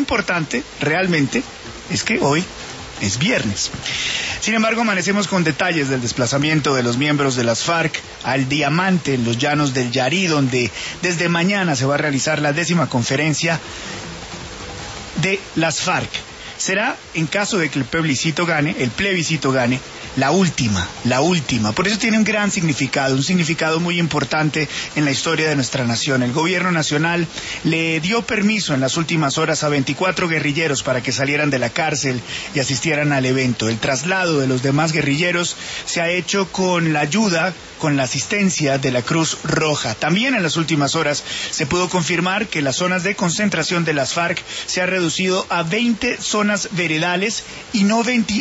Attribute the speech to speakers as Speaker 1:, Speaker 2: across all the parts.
Speaker 1: importante, realmente, es que hoy es viernes. Sin embargo, amanecemos con detalles del desplazamiento de los miembros de las FARC al Diamante, en los llanos del Yarí, donde desde mañana se va a realizar la 10ª conferencia de las FARC. Será, en caso de que el plebiscito gane, la última. Por eso tiene un gran significado, un significado muy importante en la historia de nuestra nación. El gobierno nacional le dio permiso en las últimas horas a 24 guerrilleros para que salieran de la cárcel y asistieran al evento. El traslado de los demás guerrilleros se ha hecho con la ayuda, con la asistencia de la Cruz Roja. También en las últimas horas se pudo confirmar que las zonas de concentración de las FARC se ha reducido a 20 zonas veredales y no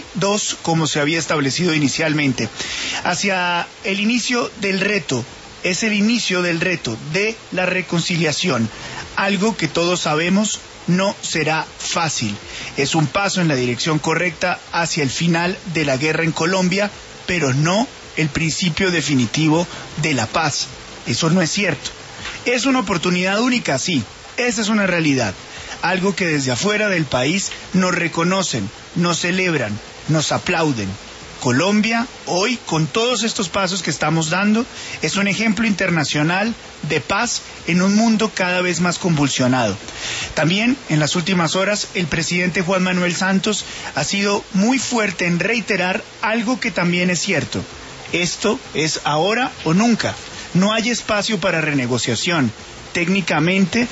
Speaker 1: 22 como se había establecido inicialmente. Hacia el inicio del reto, es el inicio del reto de la reconciliación, algo que todos sabemos no será fácil. Es un paso en la dirección correcta hacia el final de la guerra en Colombia, pero no el principio definitivo de la paz. Eso no es cierto. Es una oportunidad única, sí, esa es una realidad. Algo que desde afuera del país nos reconocen, nos celebran, nos aplauden. Colombia, hoy, con todos estos pasos que estamos dando, es un ejemplo internacional de paz en un mundo cada vez más convulsionado. También, en las últimas horas, el presidente Juan Manuel Santos ha sido muy fuerte en reiterar algo que también es cierto. Esto es ahora o nunca. No hay espacio para renegociación, técnicamente,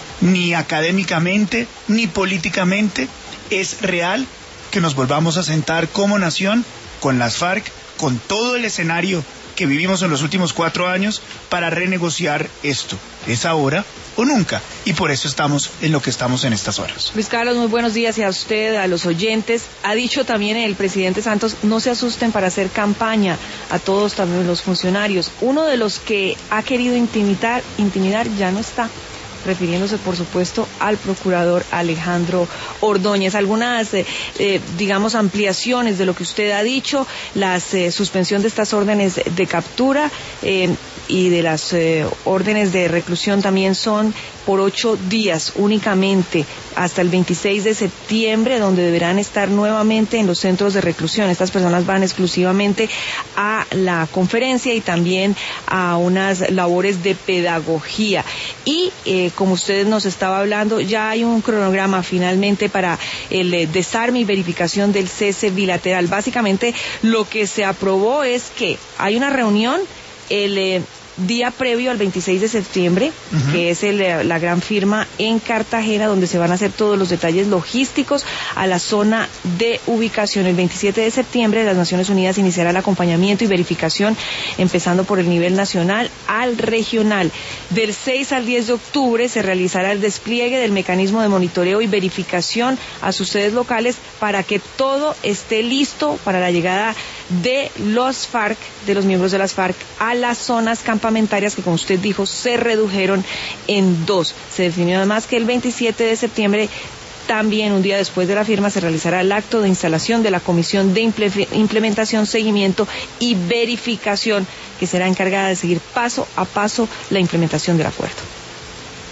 Speaker 1: ni académicamente, ni políticamente. Es real que nos volvamos a sentar como nación con las FARC, con todo el escenario que vivimos en los últimos 4 años para renegociar esto. Es ahora o nunca, y por eso estamos en lo que estamos en estas horas.
Speaker 2: Luis Carlos, muy buenos días, y a usted, a los oyentes. Ha dicho también el presidente Santos, no se asusten para hacer campaña, a todos también los funcionarios. Uno de los que ha querido intimidar ya no está, refiriéndose por supuesto al procurador Alejandro Ordóñez. Algunas, digamos, ampliaciones de lo que usted ha dicho, la suspensión de estas órdenes de captura y de las órdenes de reclusión también son por 8 días únicamente, hasta el 26 de septiembre, donde deberán estar nuevamente en los centros de reclusión. Estas personas van exclusivamente a la conferencia y también a unas labores de pedagogía. Y como usted nos estaba hablando, ya hay un cronograma finalmente para el desarme y verificación del cese bilateral. Básicamente lo que se aprobó es que hay una reunión el día previo al 26 de septiembre, que es la gran firma en Cartagena, donde se van a hacer todos los detalles logísticos a la zona de ubicación. El 27 de septiembre las Naciones Unidas iniciará el acompañamiento y verificación, empezando por el nivel nacional al regional. Del 6 al 10 de octubre se realizará el despliegue del mecanismo de monitoreo y verificación a sus sedes locales para que todo esté listo para la llegada de los FARC, de los miembros de las FARC, a las zonas campamentarias que, como usted dijo, se redujeron en 2. Se definió además que el 27 de septiembre, también un día después de la firma, se realizará el acto de instalación de la Comisión de Implementación, Seguimiento y Verificación, que será encargada de seguir paso a paso la implementación del acuerdo.